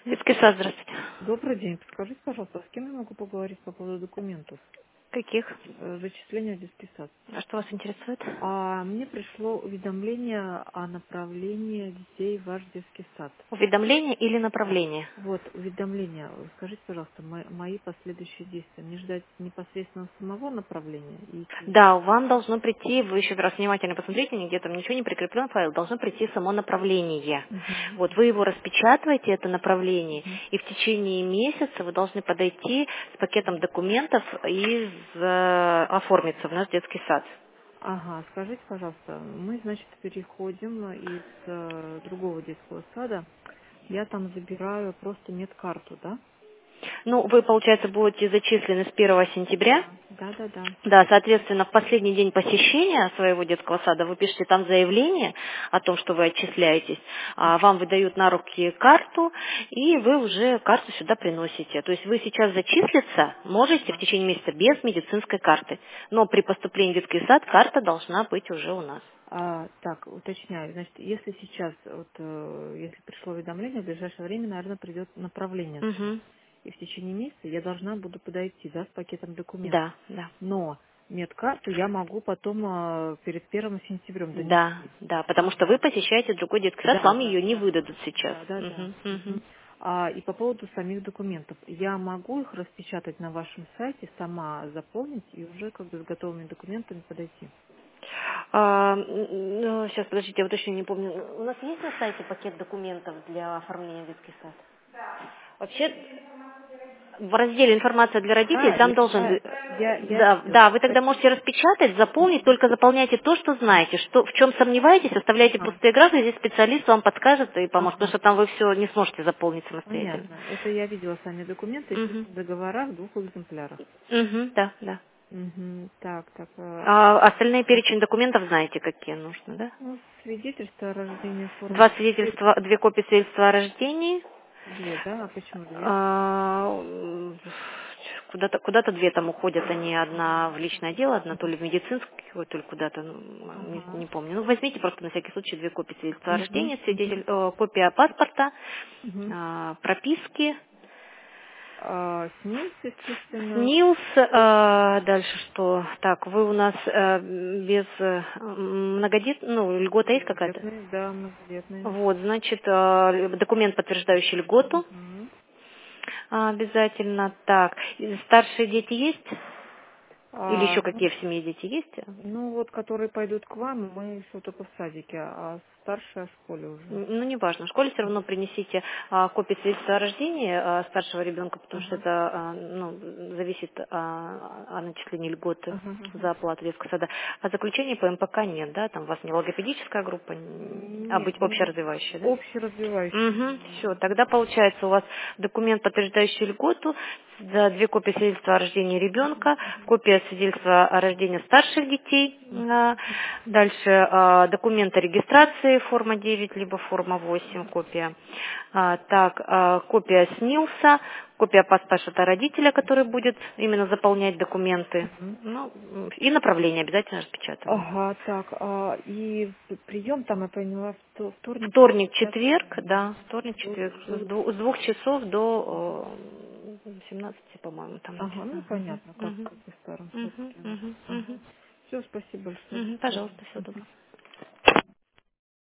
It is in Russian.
Детский сад, здравствуйте. Добрый день. Подскажите, пожалуйста, с кем я могу поговорить по поводу документов? Каких? Зачисления в детский сад. А что вас интересует? Мне пришло уведомление о направлении детей в ваш детский сад. Уведомление или Да. направление? Вот, уведомление. Скажите, пожалуйста, мои последующие действия. Мне ждать непосредственно самого направления? Да, вам должно прийти, вы еще раз внимательно посмотрите, нигде там ничего не прикреплен файл, должно прийти само направление. Мгм. Вот вы его распечатываете, это направление, Мгм. и в течение месяца вы должны подойти с пакетом документов и оформиться в наш детский сад. Ага, скажите, пожалуйста, мы, значит, переходим из другого детского сада. Я там забираю просто медкарту, да? Ну, вы, получается, будете зачислены с 1 сентября. Да. Да, да, да. Да, соответственно, в последний день посещения своего детского сада вы пишете там заявление о том, что вы отчисляетесь, вам выдают на руки карту, и вы уже карту сюда приносите. То есть вы сейчас зачислиться можете в Ага. течение месяца без медицинской карты, но при поступлении в детский сад карта должна быть уже у нас. Так, уточняю. Значит, если сейчас, если пришло уведомление, в ближайшее время, наверное, придет направление туда. Мгм. И в течение месяца я должна буду подойти, да, с пакетом документов. Да, да. Но медкарту я могу потом перед 1 сентябрем Да, донести. да, потому что вы посещаете другой детский сад, Да, вам да, ее не да. выдадут сейчас. Да, да, да. Мгм, мгм. Мгм. И по поводу самих документов. Я могу их распечатать на вашем сайте, сама заполнить и уже как бы с готовыми документами подойти. Сейчас, подождите, я уточню, не помню. У нас есть на сайте пакет документов для оформления в детский сад? Вообще, в разделе «Информация для родителей» Да, там должен быть... я Да, видела. да, вы тогда можете распечатать, заполнить, только заполняйте то, что знаете. Что, в чем сомневаетесь, оставляйте Ага, пустые графы, здесь специалист вам подскажет и поможет, потому ага. что там вы все не сможете заполнить самостоятельно. Понятно. Это я видела сами документы, Угу. естественно, договора в 2 экземплярах. Угу, да, да. Угу. Так, так. Остальные перечень документов знаете, какие нужно, да? Свидетельство о рождении формы Два свидетельства, 2 копии свидетельства о рождении. две, да? А почему две? А, куда-то две там уходят, они одна в личное дело, одна то ли в медицинскую, то ли куда-то, ну, не Ага. помню. Ну, возьмите просто на всякий случай 2 копии свидетельства о Угу. рождении, копия паспорта, Угу. прописки, СНИЛС, естественно. СНИЛС, дальше что? Так, вы у нас без ну, льгота есть какая-то? Многодетные, да, многодетные. Вот, значит, документ, подтверждающий льготу, Угу. обязательно. Так, старшие дети есть? Или еще Ну, какие в семье дети есть? вот, которые пойдут к вам, мы еще только в садике, а старшая в школе уже. Ну, неважно. В школе все равно принесите копию свидетельства о рождении старшего ребенка, потому что Ага. это зависит о начислении льготы Ага, ага. за оплату детского сада. А заключения по МПК нет, да? Там у вас не логопедическая группа, а быть Нет, нет. общеразвивающая, да? Общеразвивающие. Угу, все, тогда получается у вас документ, подтверждающий льготу, да, 2 копии свидетельства о рождении ребенка, копия свидетельства о рождении старших детей, дальше документ о регистрации, форма 9, либо форма 8, копия. Копия СНИЛСа, копия паспорта родителя, который будет именно заполнять документы, Мгм. ну, и направление обязательно распечатываем. Ага, так, и прием там, я поняла, вторник, Вторник, пятница, четверг, да, вторник, четверг, до. с 2 часов до 17, по-моему, там Ага, написано. понятно, как, Мгм, как и в старом мгм, садике. мгм, мгм, Ага. Все, спасибо большое. мгм. Пожалуйста, всего доброго.